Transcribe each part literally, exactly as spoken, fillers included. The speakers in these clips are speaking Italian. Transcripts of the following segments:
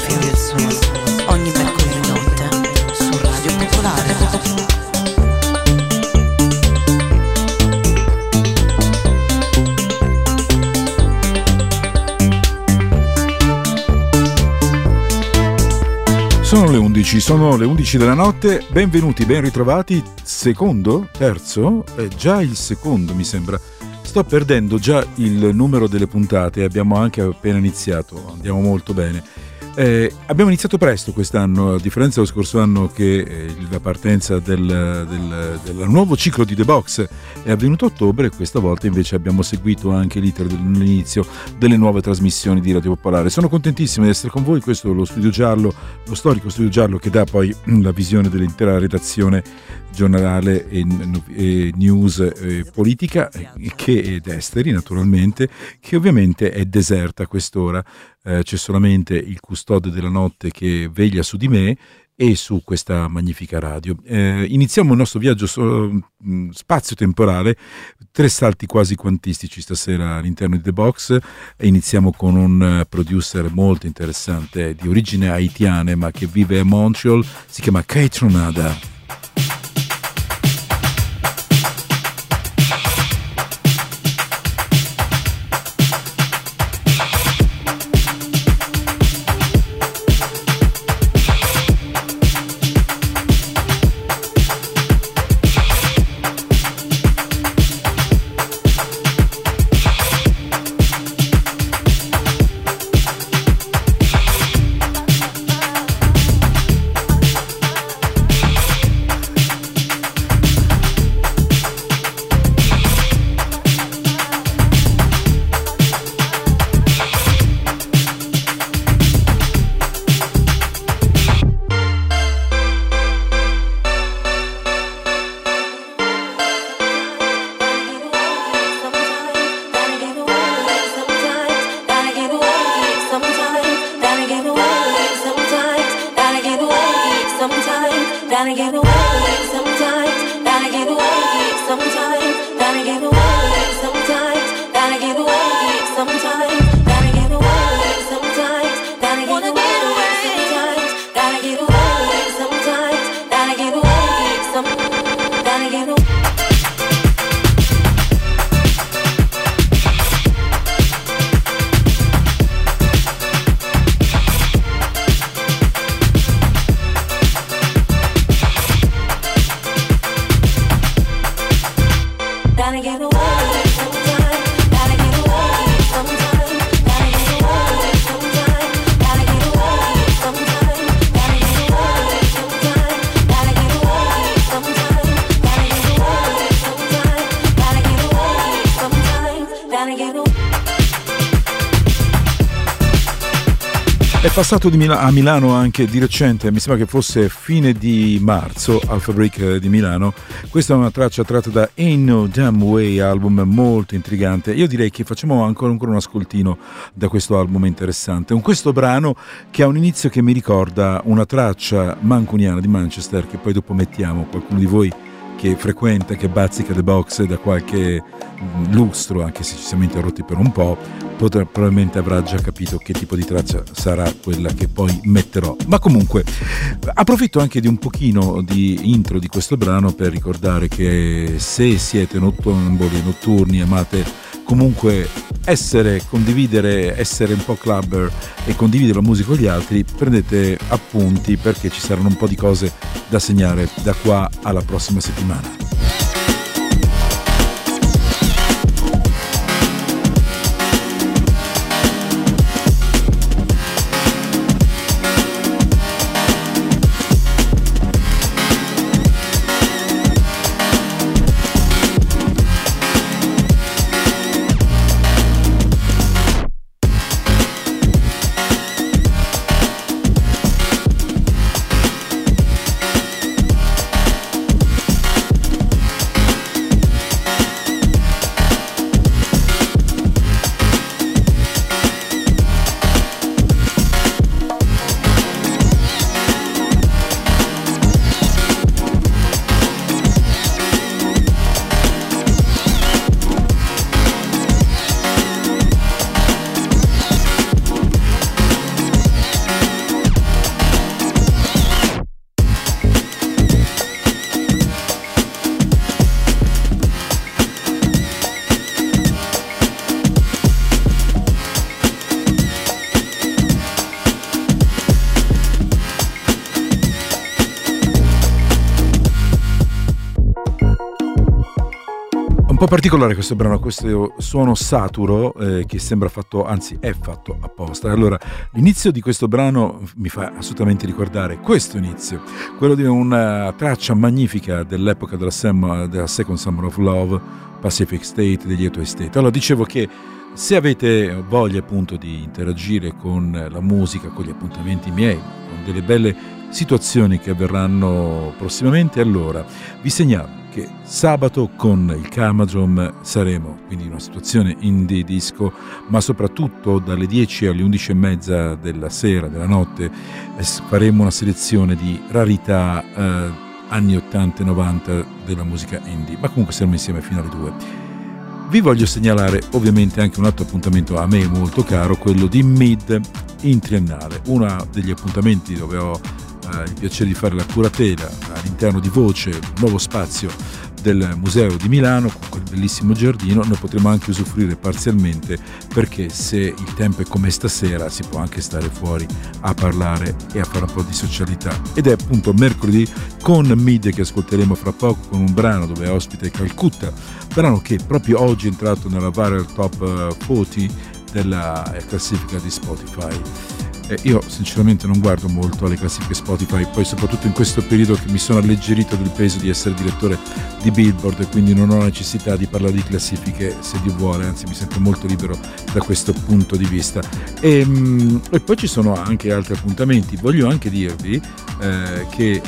Furious ogni mercoledì notte su Radio Popolare. Sono le undici, sono le undici della notte, benvenuti, ben ritrovati, secondo, terzo, è già il secondo mi sembra, sto perdendo già il numero delle puntate, abbiamo anche appena iniziato, andiamo molto bene. Eh, abbiamo iniziato presto quest'anno, a differenza dello scorso anno che eh, la partenza del, del, del nuovo ciclo di The Box è avvenuto a ottobre, questa volta invece abbiamo seguito anche l'iter dell'inizio delle nuove trasmissioni di Radio Popolare. Sono contentissimo di essere con voi, questo è lo Studio Giallo, lo storico Studio Giallo che dà poi la visione dell'intera redazione giornale e, e news e politica che, ed esteri naturalmente, che ovviamente è deserta a quest'ora. Eh, c'è solamente il custode della notte che veglia su di me e su questa magnifica radio. Eh, iniziamo il nostro viaggio so, spazio-temporale, tre salti quasi quantistici stasera all'interno di The Box, e iniziamo con un producer molto interessante di origine haitiane ma che vive a Montreal, si chiama Kaytranada. È passato di Mil- a Milano anche di recente, mi sembra che fosse fine di marzo, al Fabric di Milano. Questa è una traccia tratta da Ain't No Damn Way, album molto intrigante. Io direi che facciamo ancora, ancora un ascoltino da questo album interessante. Un questo brano che ha un inizio che mi ricorda una traccia mancuniana di Manchester, che poi dopo mettiamo. Qualcuno di voi che frequenta, che bazzica The Box da qualche lustro, anche se ci siamo interrotti per un po', potrà, probabilmente avrà già capito che tipo di traccia sarà quella che poi metterò. Ma comunque approfitto anche di un pochino di intro di questo brano per ricordare che se siete nottamboli, notturni, amate comunque essere, condividere, essere un po' clubber e condividere la musica con gli altri, prendete appunti perché ci saranno un po' di cose da segnare da qua alla prossima settimana. po' particolare questo brano, questo suono saturo eh, che sembra fatto, anzi è fatto apposta. Allora, l'inizio di questo brano mi fa assolutamente ricordare questo inizio, quello di una traccia magnifica dell'epoca della, Sam, della Second Summer of Love, Pacific State degli Eto State. Allora, dicevo che se avete voglia appunto di interagire con la musica, con gli appuntamenti miei, con delle belle situazioni che avverranno prossimamente, allora vi segnalo che sabato con il Karmadrome saremo quindi in una situazione indie disco, ma soprattutto dalle dieci alle undici e mezza della sera, della notte, faremo una selezione di rarità eh, anni ottanta e novanta della musica indie, ma comunque saremo insieme fino alle due. Vi voglio segnalare ovviamente anche un altro appuntamento a me molto caro, quello di Mid in triennale, uno degli appuntamenti dove ho eh, il piacere di fare la curatela all'interno di Voce, un nuovo spazio del Museo di Milano con quel bellissimo giardino. Noi potremo anche usufruire parzialmente, perché se il tempo è come stasera si può anche stare fuori a parlare e a fare un po' di socialità, ed è appunto mercoledì con Mid che ascolteremo fra poco con un brano dove ospite Calcutta, brano che proprio oggi è entrato nella Viral Top quaranta della classifica di Spotify. Eh, io sinceramente non guardo molto alle classifiche Spotify, poi soprattutto in questo periodo che mi sono alleggerito del peso di essere direttore di Billboard, e quindi non ho necessità di parlare di classifiche se Dio vuole, anzi mi sento molto libero da questo punto di vista. E, mh, e poi ci sono anche altri appuntamenti. Voglio anche dirvi eh, che eh,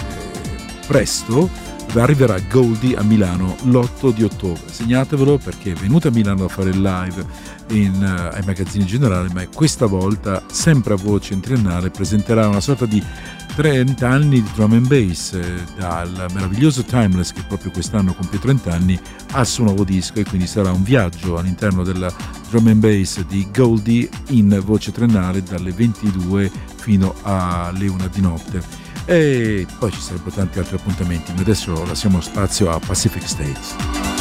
presto arriverà Goldie a Milano l'otto di ottobre. Segnatevelo, perché è venuta a Milano a fare il live in, uh, ai magazzini generali, ma questa volta sempre a Voce in triennale presenterà una sorta di trenta anni di drum and bass, eh, dal meraviglioso Timeless, che proprio quest'anno compie trenta anni, al suo nuovo disco, e quindi sarà un viaggio all'interno della drum and bass di Goldie in Voce triennale dalle ventidue fino alle una di notte. E poi ci sarebbero tanti altri appuntamenti, ma adesso lasciamo spazio a Pacific States.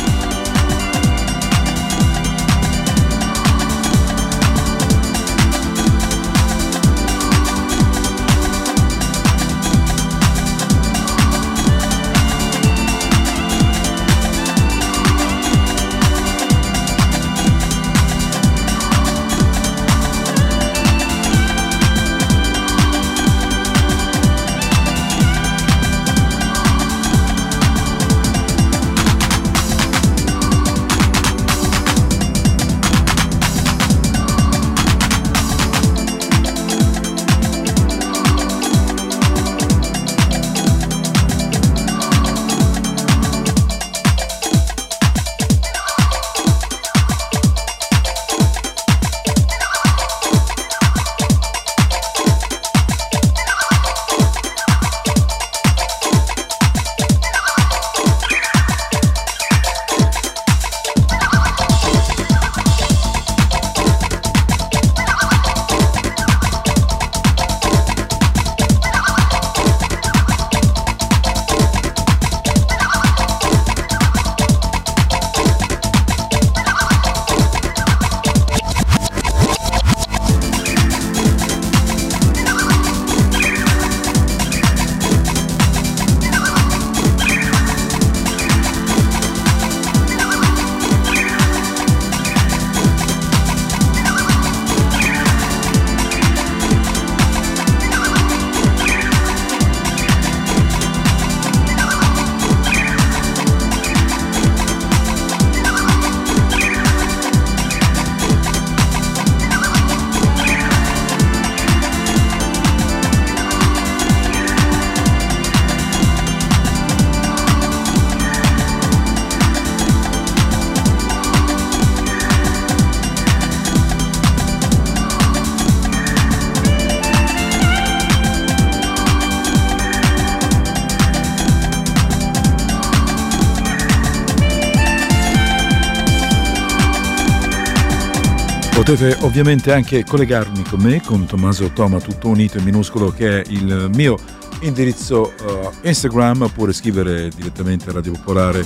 Potete ovviamente anche collegarmi con me, con Tommaso Toma, tutto unito e minuscolo, che è il mio indirizzo uh, Instagram, oppure scrivere direttamente a Radio Popolare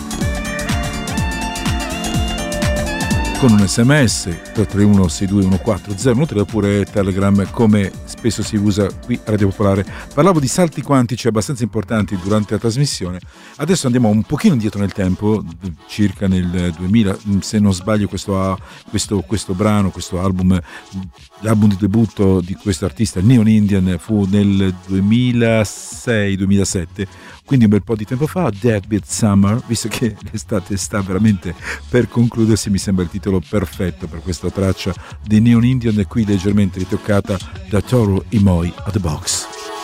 con un sms tre tre uno sei due uno quattro zero uno tre, oppure Telegram come spesso si usa qui a Radio Popolare. Parlavo di salti quantici abbastanza importanti durante la trasmissione. Adesso andiamo un pochino indietro nel tempo, circa nel duemila, se non sbaglio questo, questo, questo brano, questo album, l'album di debutto di questo artista Neon Indian fu nel duemilasei duemilasette, quindi un bel po' di tempo fa. Deadbeat Summer, visto che l'estate sta veramente per concludersi, mi sembra il titolo perfetto per questa traccia di Neon Indian, e qui leggermente ritoccata da Toru Imoi at the Box.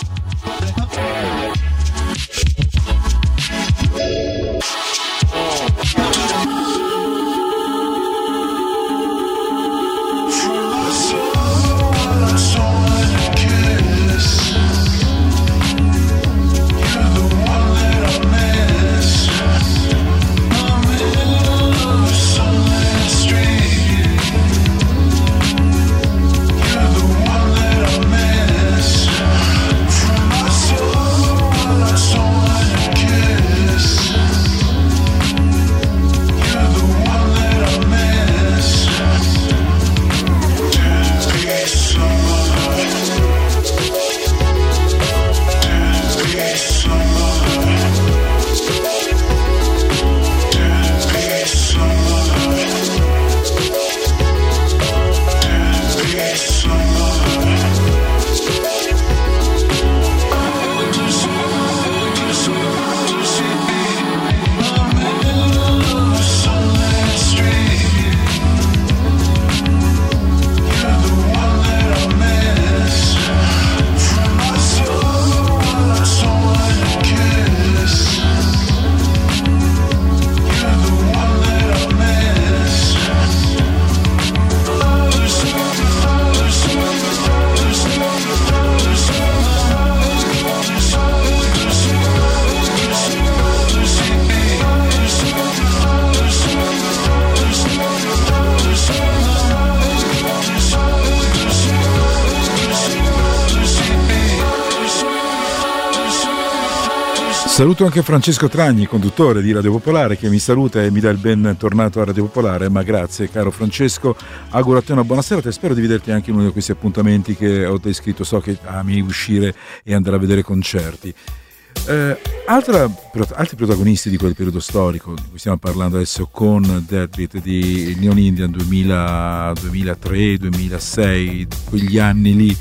Saluto anche Francesco Tragni, conduttore di Radio Popolare, che mi saluta e mi dà il bentornato a Radio Popolare. Ma grazie caro Francesco, auguro a te una buona serata e spero di vederti anche in uno di questi appuntamenti che ho descritto. So che ami uscire e andare a vedere concerti. Eh, altra, altri protagonisti di quel periodo storico di cui stiamo parlando adesso con Deadbeat di Neon Indian duemila, duemilatré, duemilasei, quegli anni lì.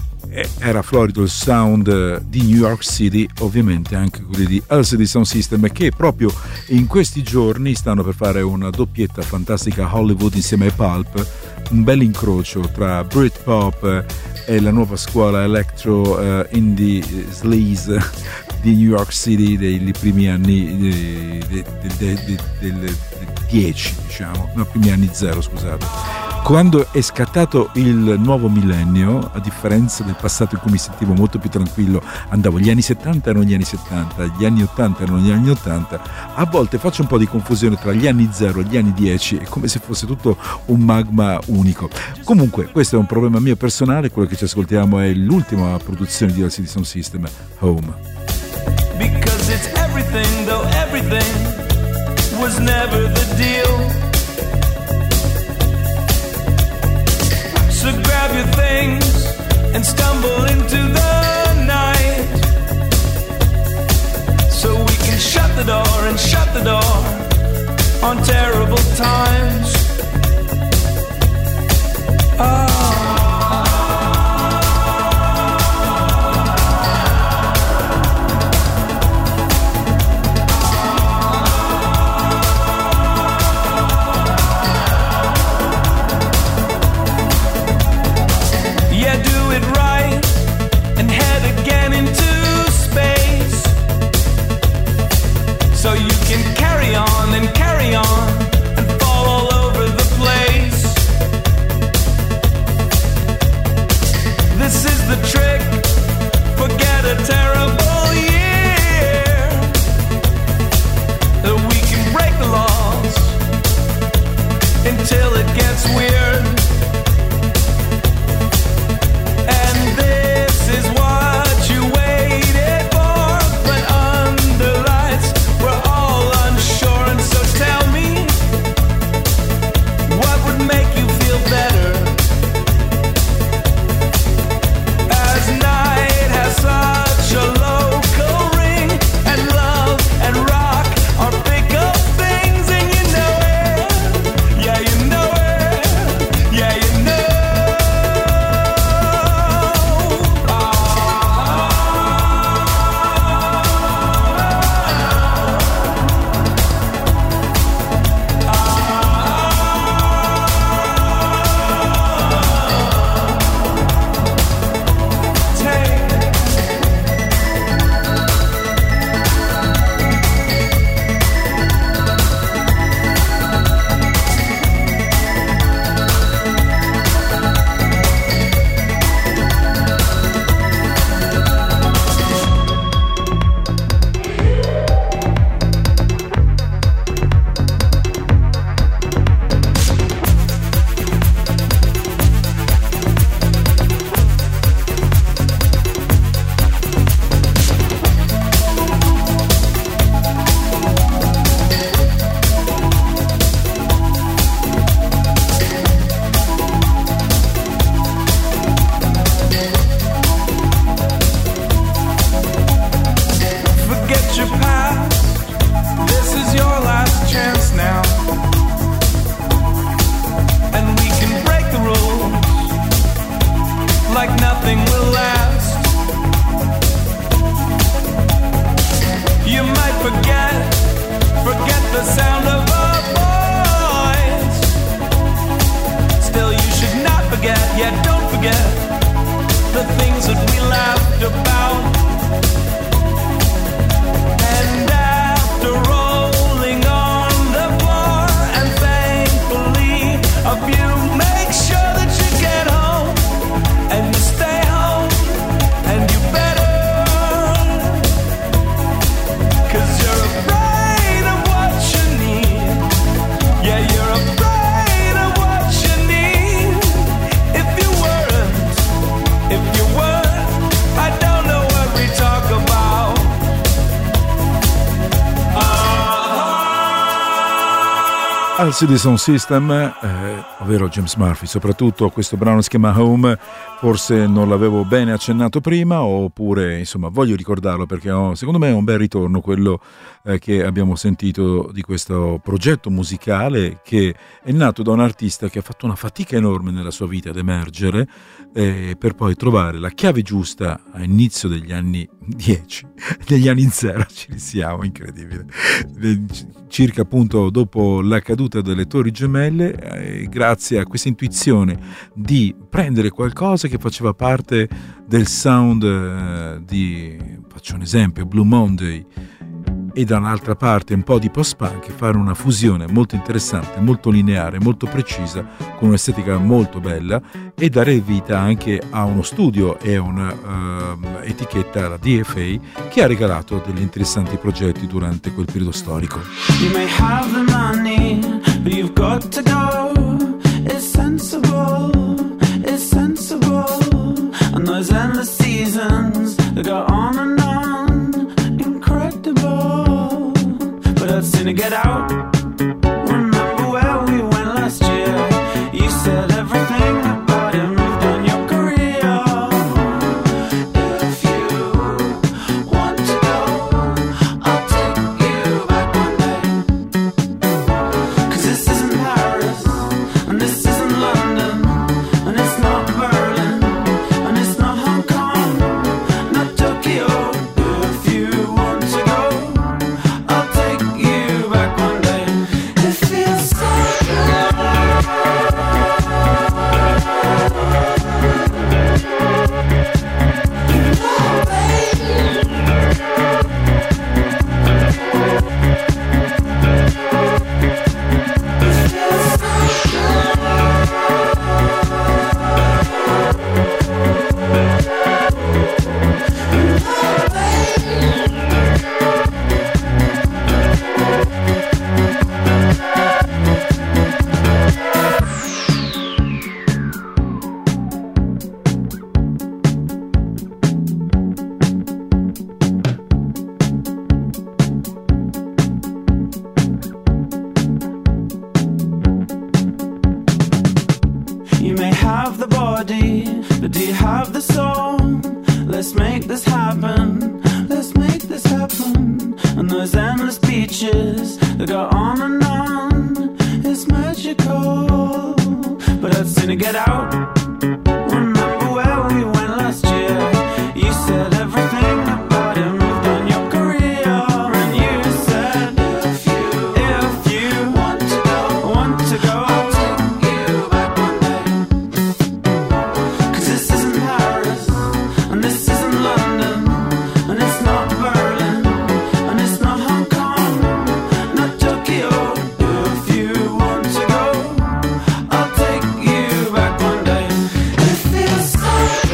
Era florido il sound di New York City, ovviamente anche quelli di L C D Sound System, che proprio in questi giorni stanno per fare una doppietta fantastica Hollywood insieme ai Pulp, un bel incrocio tra Britpop e la nuova scuola electro uh, indie sleaze di New York City dei primi anni del dieci, diciamo, no, primi anni zero, scusate. Quando è scattato il nuovo millennio, a differenza del passato in cui mi sentivo molto più tranquillo, andavo, gli anni settanta erano gli anni settanta, gli anni ottanta erano gli anni ottanta, a volte faccio un po' di confusione tra gli anni zero e gli anni dieci, è come se fosse tutto un magma unico. Comunque questo è un problema mio personale, quello che ci ascoltiamo è l'ultima produzione di L C D Sound System, Home. Because it's everything, though everything was never the deal. So grab your things and stumble into the night, so we can shut the door and shut the door on terrible times. Oh. So you can carry on and carry on and fall all over the place. Al C D Sound System, eh, ovvero James Murphy, soprattutto questo brano si chiama Home, forse non l'avevo bene accennato prima, oppure insomma voglio ricordarlo perché oh, secondo me è un bel ritorno quello eh, che abbiamo sentito di questo progetto musicale che è nato da un artista che ha fatto una fatica enorme nella sua vita ad emergere eh, per poi trovare la chiave giusta all'inizio degli anni dieci, degli anni zero, ci siamo, incredibile, circa appunto dopo la caduta delle Torri Gemelle, eh, grazie a questa intuizione di prendere qualcosa che faceva parte del sound eh, di, faccio un esempio, Blue Monday, e dall'altra parte un po' di post-punk, e fare una fusione molto interessante, molto lineare, molto precisa, con un'estetica molto bella, e dare vita anche a uno studio e a un'etichetta, uh, la D F A, che ha regalato degli interessanti progetti durante quel periodo storico. You may have the money, but you've got to go. It's sensible, it's sensible. And those endless seasons that go on and on, incredible. But I'd sooner get out. Remember where we went last year? You said everything about it moved on your career. If you want to go, I'll take you back one day. 'Cause this isn't Paris, and this isn't London, and it's not Berlin, and it's not Hong Kong, not Tokyo. If you want to go, I'll take you back one day. It feels so You may have the body, but do you have the soul? Let's make this happen, let's make this happen. And those endless beaches that go on and on, it's magical. But I'd sooner get out. Remember where we went last year? You said everything about it moved on your career. And you said if you, if you want to go, want to go, I'll take you back one day. 'Cause this isn't Paris, and this isn't London, and it's not Berlin, and it's not Hong Kong, not Tokyo. If you want to go, I'll take you back one day. It feels so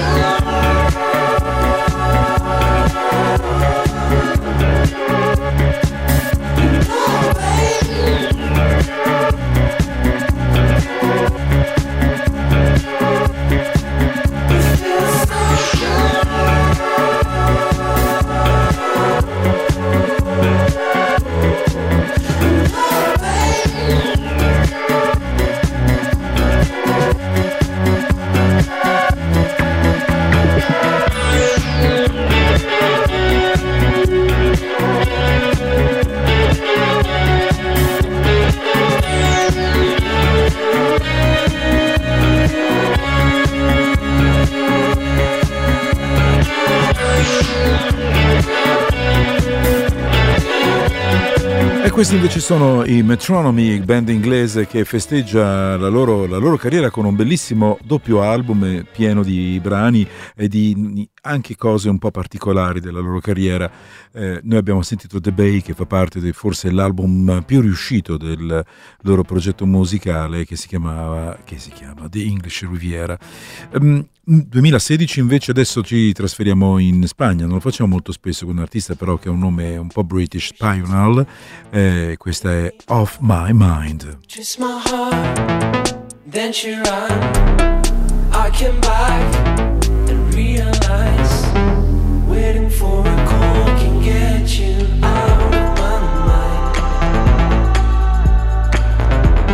E questi invece sono i Metronomy, band inglese che festeggia la loro, la loro carriera con un bellissimo doppio album pieno di brani e di anche cose un po' particolari della loro carriera. Eh, noi abbiamo sentito The Bay, che fa parte di forse l'album più riuscito del loro progetto musicale, che si chiamava che si chiama The English Riviera. Um, duemilasedici invece, adesso ci trasferiamo in Spagna, non lo facciamo molto spesso con un artista però che ha un nome un po' british, Spinal, eh, questa è Off My Mind. Just my heart, then she ran. I came back and realized waiting for a call can get you out of my mind.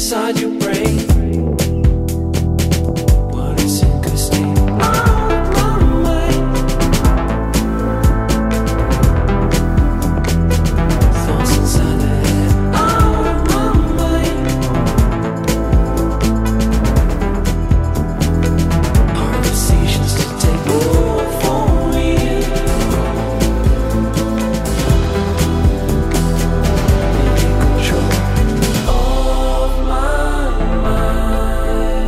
inside your brain. What is in good state? Out my mind. Thoughts inside the head. Out my mind. Hard decisions to take over me. Maybe control of my mind.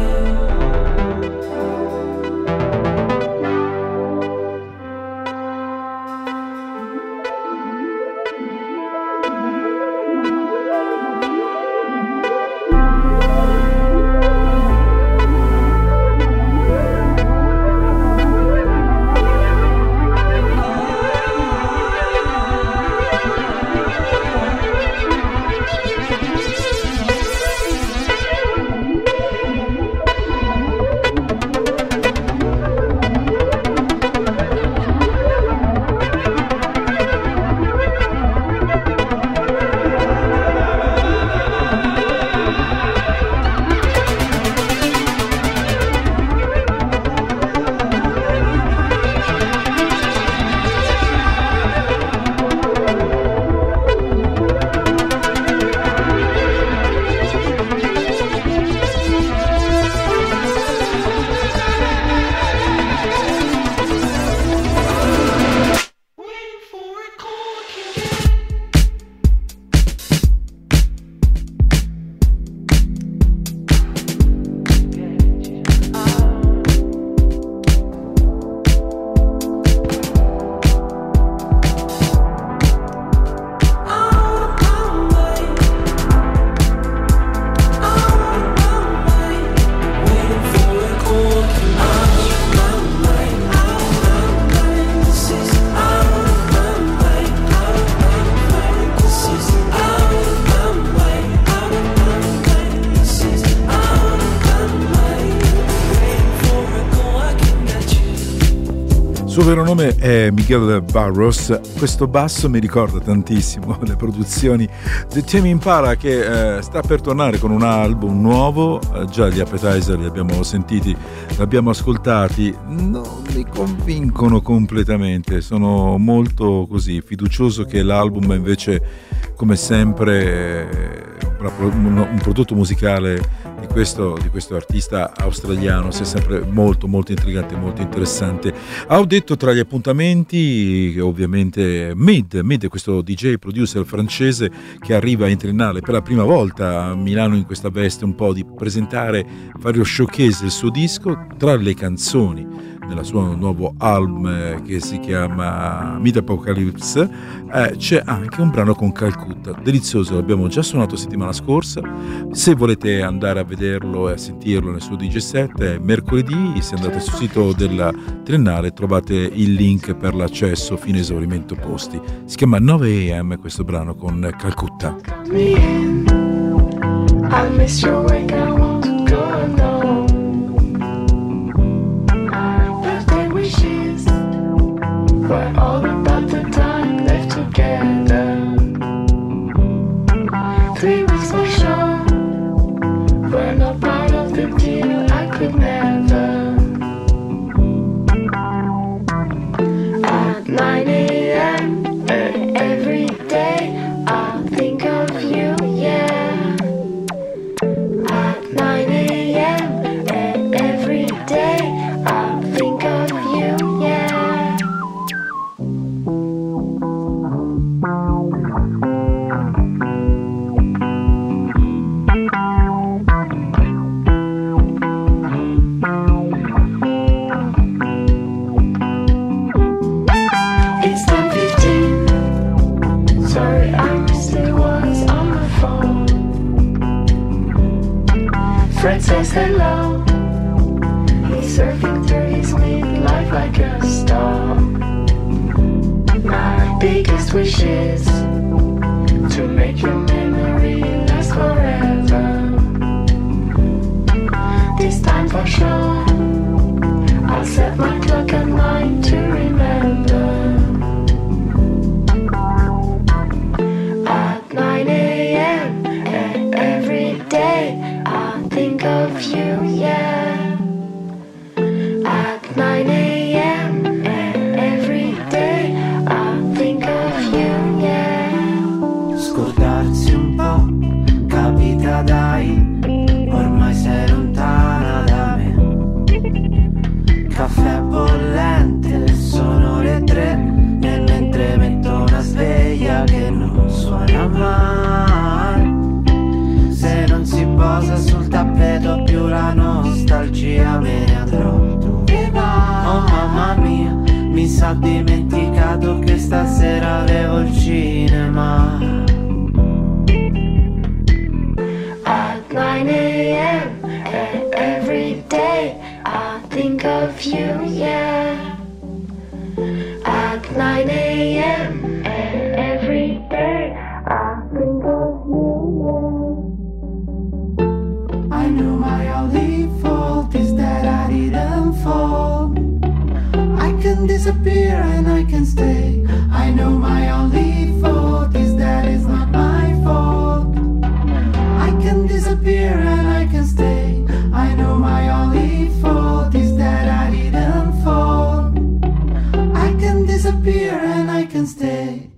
Il suo vero nome è Miguel Barros. Questo basso mi ricorda tantissimo le produzioni di Tame Impala, che eh, sta per tornare con un album nuovo. Eh, già gli Appetizer li abbiamo sentiti, li abbiamo ascoltati, non mi convincono completamente. Sono molto così fiducioso che l'album invece, come sempre, un, un prodotto musicale di questo, di questo artista australiano sia sempre molto molto intrigante, molto interessante. Ho detto tra gli appuntamenti ovviamente Mid, Mid è questo D J producer francese che arriva in triennale per la prima volta a Milano in questa veste un po' di presentare, fare lo showcase del suo disco. Tra le canzoni nella sua nuovo album eh, che si chiama Mid Apocalypse eh, c'è anche un brano con Calcutta, delizioso, l'abbiamo già suonato settimana scorsa. Se volete andare a vederlo e a sentirlo nel suo D J set è mercoledì. Se andate sul sito della Triennale trovate il link per l'accesso fino a esaurimento posti. Si chiama nove a m questo brano con Calcutta. I miss your wake, I want to go alone. Birthday wishes were all about the time left together. Three weeks for sure were not part of the deal. I could never. At nine a m every day I think of you, yeah. At nine a m every day I think of you, yeah. It's ten fifteen. Sorry, I missed it, was on the phone. Fred says hello. He's surfing through his midlife like a star. My biggest wish is to make your memory last forever. This time for sure I'll set my clock at nine to remember. At nine a m every day via dai, ormai sei lontana da me. Caffè bollente, sono le tre, e mentre metto una sveglia che non suona mai. Se non si posa sul tappeto più la nostalgia, me ne andrò. Dove vai? Oh mamma mia, mi sa dimenticato che stasera avevo il cinema. At nine a.m. every day I think of you, yeah. At nine a.m. every day I think of you, yeah. I know my only fault is that I didn't fall. I can disappear and I can stay. I know my only fault is that it's not my fault. I can disappear and I can stay. I know my only fault is that I didn't fall. I can disappear and I can stay.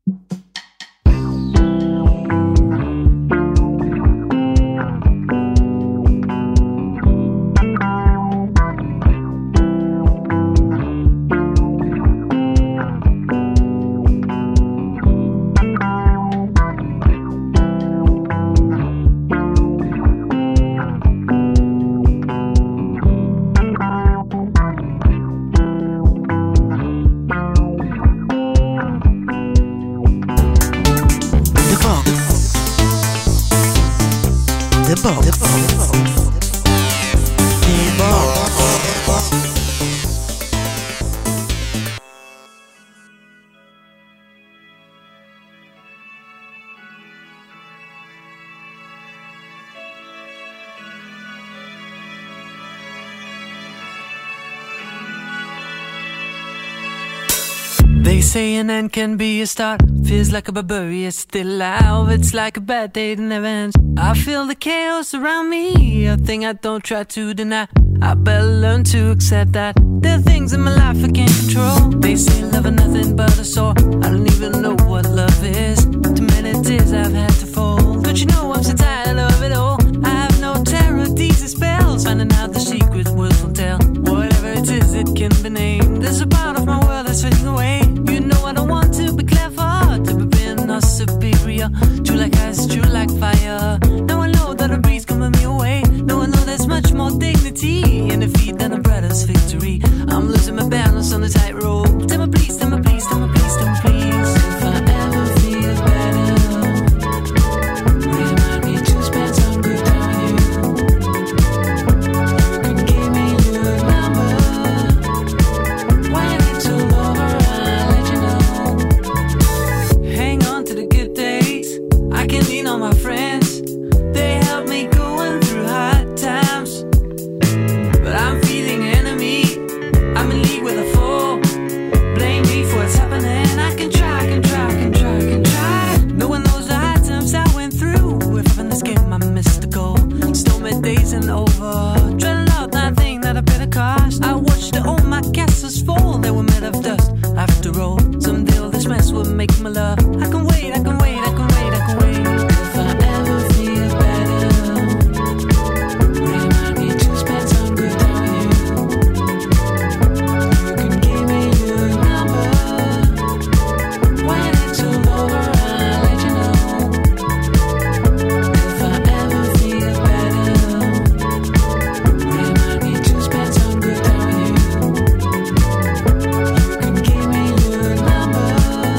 They say an end can be a start. Feels like a barbarian still alive. It's like a bad day that never ends. I feel the chaos around me, a thing I don't try to deny. I better learn to accept that there are things in my life I can't control. They say love is nothing but a sore. I don't even know what love is. Too many tears I've had to fold. But you know I'm so tired of it all. I have no terror, these are spells. Finding out the secret words will tell. Whatever it is, it can be named. There's a part of my world that's fading away. You know I don't want to be clever, to be being or superior. True like ice, true like fire. Now I know that a breeze can burn me away. Now I know there's much more dignity in defeat than a brother's victory. I'm losing my balance on the tightrope. Tell me please, tell me please, tell me please, tell me please. If I ever feel better, remind me to spend some good time with you. You can give me your number. When it's all over, I'll let you know. Hang on to the good days. I can lean on my friends. They help me going through hard times. But I'm feeling enemy. I'm in league with a foe. Blame me for what's happening. I can try, I can try, I can try, I can try. No one knows the hard times I went through. If I'm in this game, I missed the goal. Stormy days and over. Dreading out that thing that I paid a cost. I watched all my castles fall. They were made of dust. After all, someday all this mess will make my love. I can wait, I can wait, I can wait, I can wait. If I ever feel better, remind me to spend some good time with you. You can give me your number. When it's all over, I'll let you know. If I ever feel better, remind me to spend some good time with you. You can give me your number.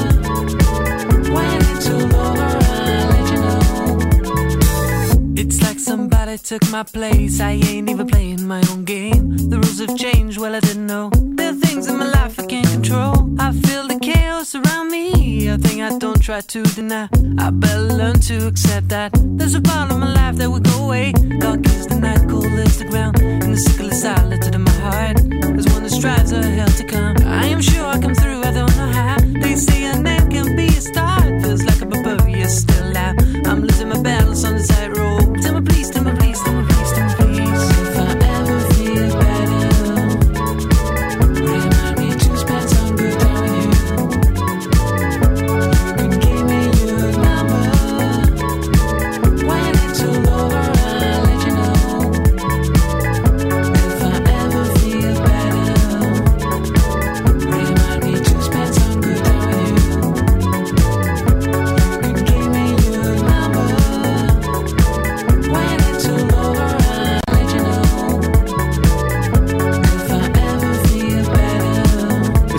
When it's all over, I'll let you know. It's like somebody took my place. I ain't even playing my own game. The rules have changed, well I didn't know. There are things in my life I can't control. I feel the chaos around me, a thing I don't try to deny. I better learn to accept that there's a part of my life that will go away. Dark is the night, cold is the ground, and the sickle is silent in my heart. There's one that strives a hell to come. I am sure I come through, I don't know how. They say an end can be a start. Feels like a barbarian still out. I'm losing my balance on the tightrope. Tell me please, tell me please, tell me please, tell me please. If I ever feel better, remind me to spend some good time with you. You can give me your number. When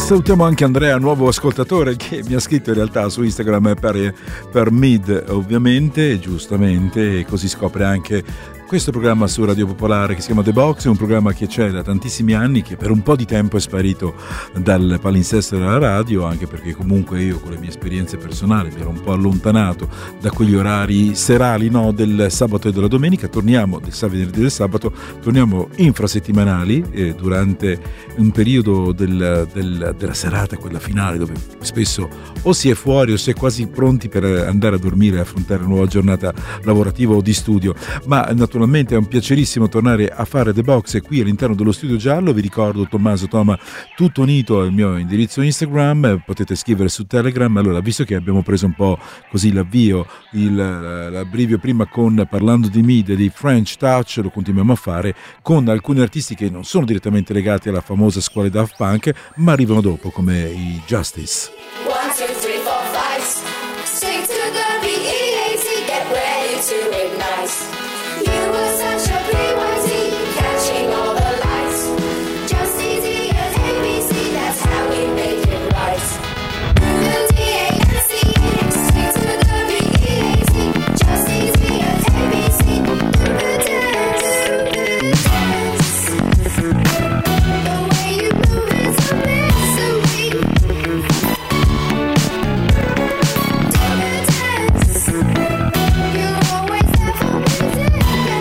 salutiamo anche Andrea, nuovo ascoltatore, che mi ha scritto in realtà su Instagram per, per Mid, ovviamente, giustamente, e così scopre anche questo programma su Radio Popolare che si chiama The Box. È un programma che c'è da tantissimi anni, che per un po' di tempo è sparito dal palinsesto della radio, anche perché comunque io con le mie esperienze personali mi ero un po' allontanato da quegli orari serali, no, del sabato e della domenica. Torniamo del sabato e del sabato, torniamo infrasettimanali eh, durante un periodo del, del, della serata, quella finale, dove spesso o si è fuori o si è quasi pronti per andare a dormire e affrontare una nuova giornata lavorativa o di studio. Ma naturalmente Naturalmente è un piacerissimo tornare a fare The Box qui all'interno dello Studio Giallo. Vi ricordo Tommaso Toma tutto unito al mio indirizzo Instagram, potete scrivere su Telegram. Allora, visto che abbiamo preso un po' così l'avvio, il, l'abbrivio prima con parlando di Mid e di French Touch, lo continuiamo a fare con alcuni artisti che non sono direttamente legati alla famosa scuola Daft Punk, ma arrivano dopo, come i Justice. One, two, three, four, five. Stick to the B E A T, get ready to ignite. You were such a P Y T, catching all the lights. Just easy as A B C, that's how we make it right. The D A N C E, stick to the B E A T. Just easy as A B C, do the dance, do the dance. The way you move is amazing. Do the dance. You always have a music.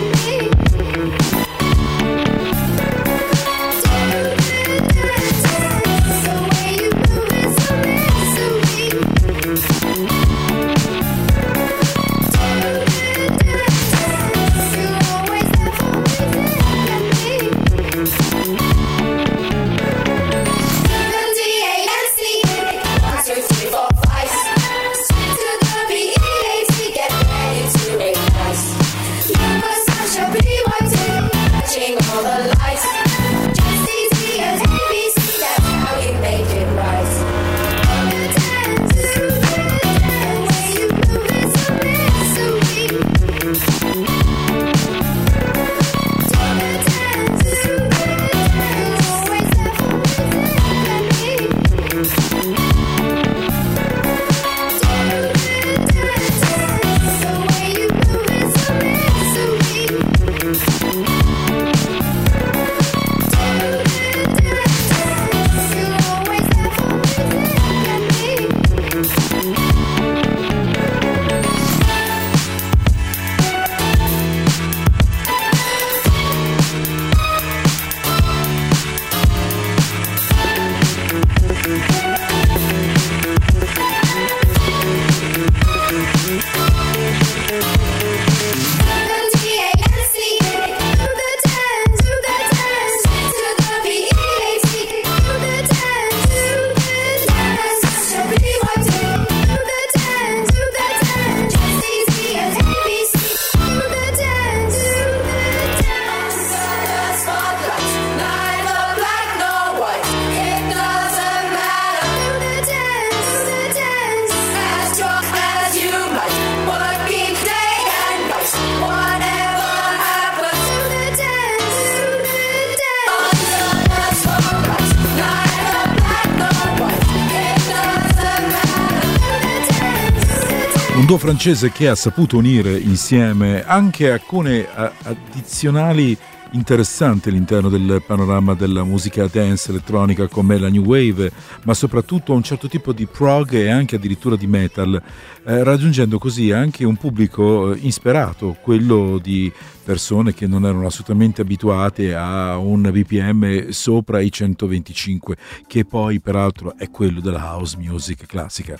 Un duo francese che ha saputo unire insieme anche alcune addizionali interessanti all'interno del panorama della musica dance elettronica come la new wave, ma soprattutto un certo tipo di prog e anche addirittura di metal, eh, raggiungendo così anche un pubblico eh, insperato, quello di persone che non erano assolutamente abituate a un B P M sopra i centoventicinque, che poi peraltro è quello della house music classica.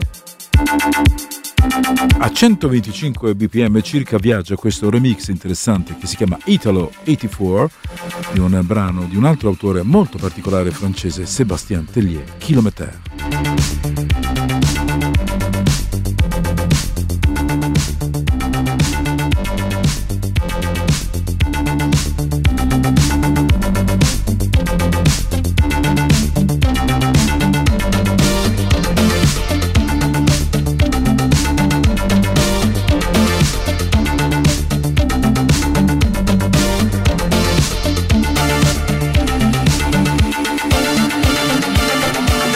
A centoventicinque B P M circa viaggia questo remix interessante che si chiama Italo ottantaquattro di un brano di un altro autore molto particolare francese, Sébastien Tellier, Kilomètre. We'll be right back.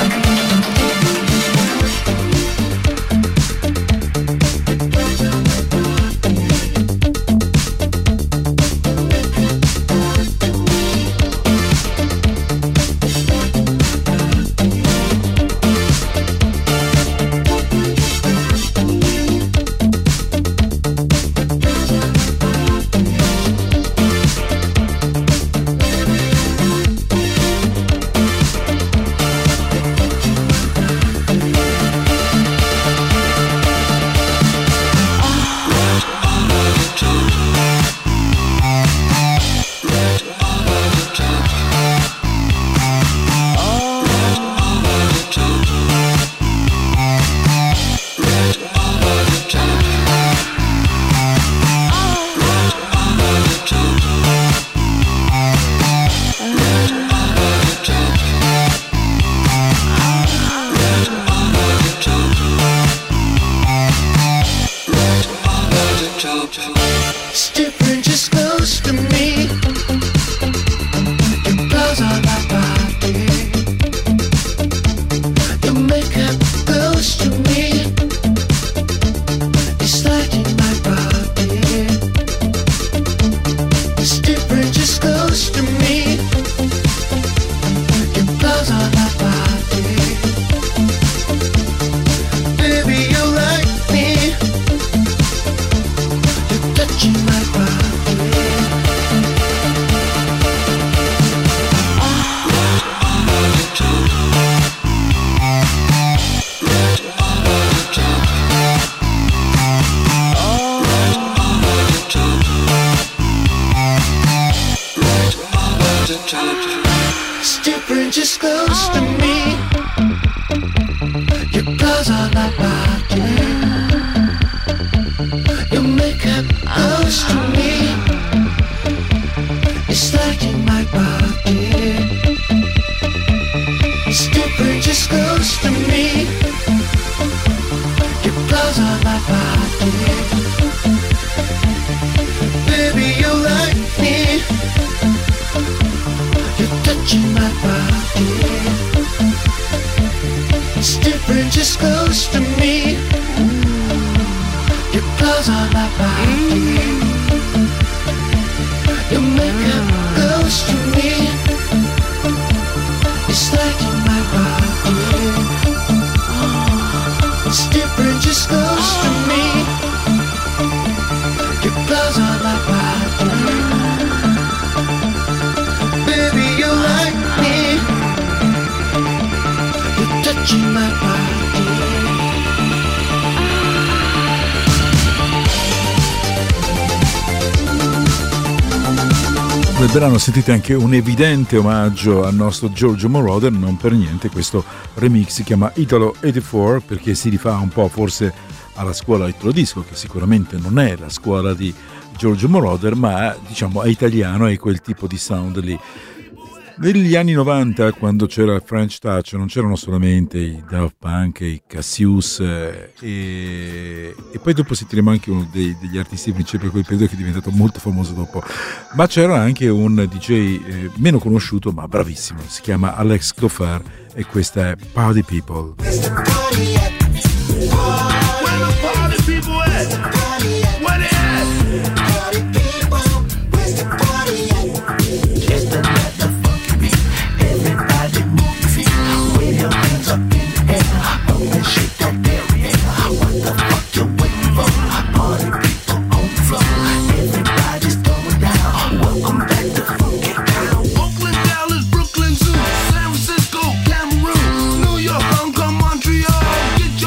It's different, just close to me. Your clothes on my body. Your makeup close to me. It's lighting my body. It's different, just close to me. Your clothes on my body. Baby, you like me. You're touching my body. It's different, just close to me. Your clothes on my body. Your makeup close to me. It's lighting my body. It's different, just close to me. Your clothes on my body. Baby, you like me. You're touching my body. It's different, just close to me. Your clothes on my body. Your makeup close to me. It's lighting my body. It's different, just close to me. Your clothes on my body. Baby, you like me. You're touching my body. Nel brano sentite anche un evidente omaggio al nostro Giorgio Moroder, non per niente questo remix si chiama Italo ottantaquattro perché si rifà un po' forse alla scuola Italo Disco, che sicuramente non è la scuola di Giorgio Moroder, ma diciamo è italiano, è quel tipo di sound lì. Negli anni novanta, quando c'era il French Touch, non c'erano solamente i Daft Punk, i Cassius, eh, e, e poi dopo sentiremo anche uno dei, degli artisti principali per quel periodo che è diventato molto famoso dopo. Ma c'era anche un D J eh, meno conosciuto, ma bravissimo, si chiama Alex Goffard e questa è Party People. Get your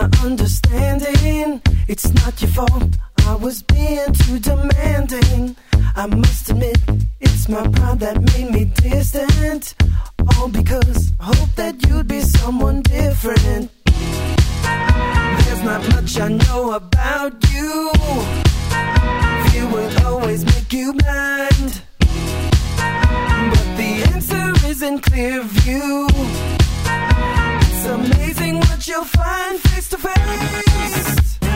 my understanding. It's not your fault, I was being too demanding. I must admit, it's my pride that made me distant. All because I hope that you'd be someone different. There's not much I know about you. Fear will always make you blind. But the answer is in clear view. It's amazing what you'll find face to face.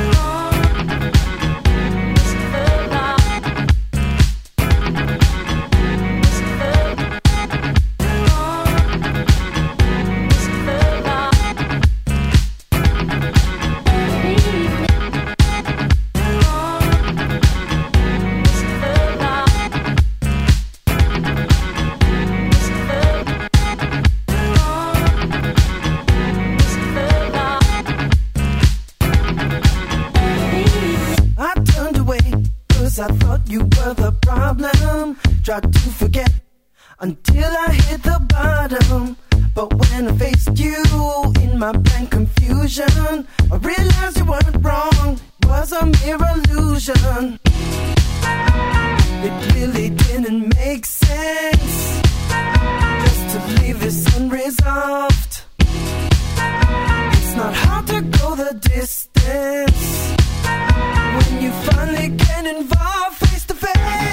I thought you were the problem. Tried to forget until I hit the bottom. But when I faced you in my blank confusion, I realized you weren't wrong. It was a mere illusion. It really didn't make sense just to leave this unresolved. It's not hard to go the distance when you finally get involved face to face.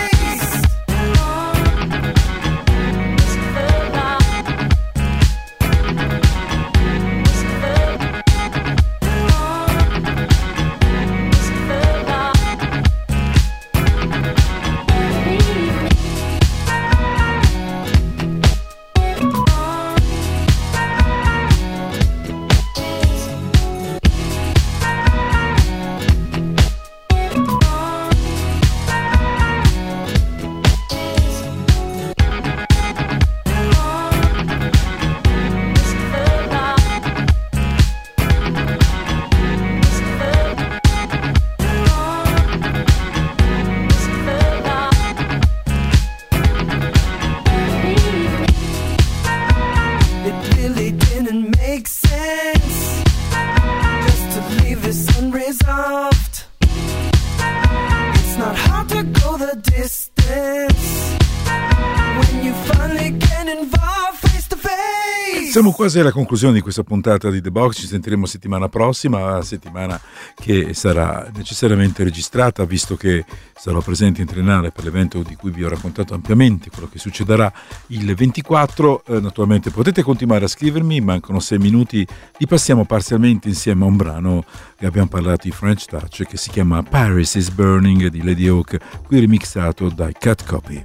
Siamo quasi alla conclusione di questa puntata di The Box, ci sentiremo settimana prossima, settimana che sarà necessariamente registrata, visto che sarò presente in Triennale per l'evento di cui vi ho raccontato ampiamente, quello che succederà il ventiquattro. Eh, naturalmente potete continuare a scrivermi, mancano sei minuti, li passiamo parzialmente insieme a un brano che abbiamo parlato di French Touch, che si chiama Paris is Burning di Lady Hawk, qui remixato dai Cut Copy.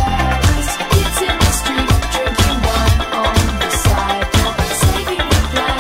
It's in the street, drinking wine on the sidewalk, saving the plan.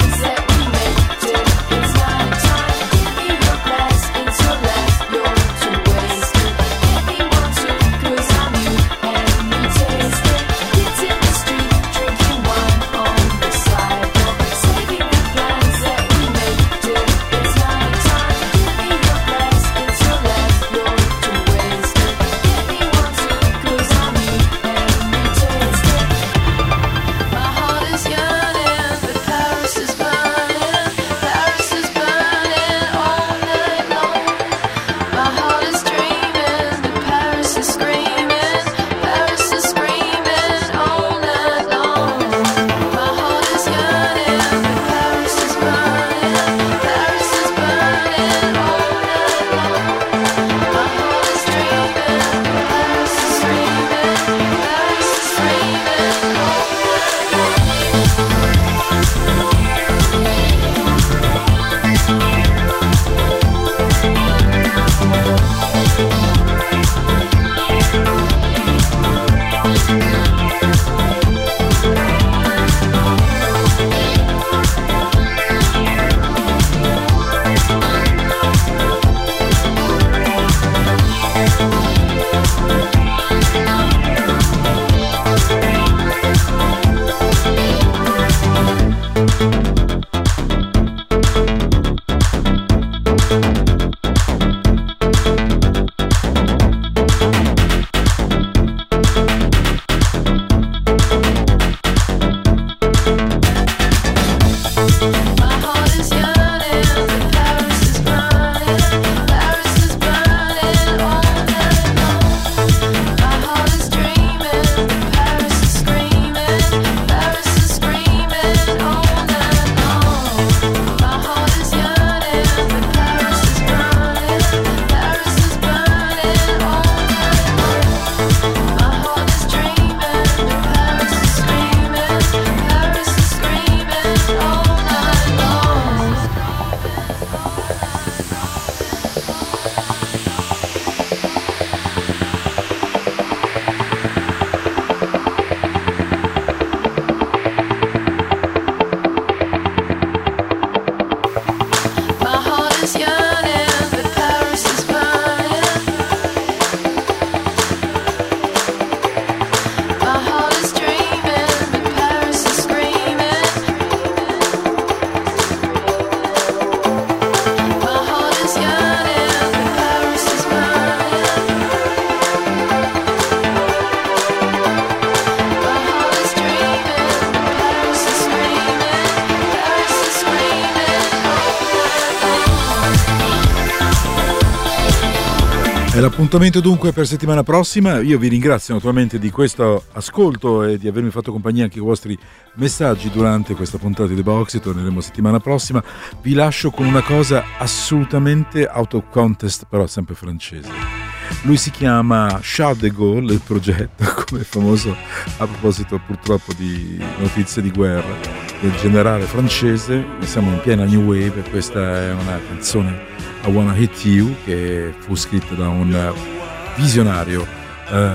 E l'appuntamento dunque per settimana prossima. Io vi ringrazio naturalmente di questo ascolto e di avermi fatto compagnia anche con i vostri messaggi durante questa puntata di The Box. Torneremo settimana prossima. Vi lascio con una cosa assolutamente out of context, però sempre francese. Lui si chiama Charles de Gaulle, il progetto, come è famoso a proposito purtroppo di notizie di guerra, del generale francese. Siamo in piena New Wave e questa è una canzone, I Wanna Hit You, che fu scritta da un visionario uh,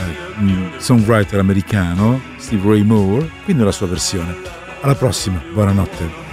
songwriter americano, Steve Ray Moore, quindi la sua versione. Alla prossima, buonanotte.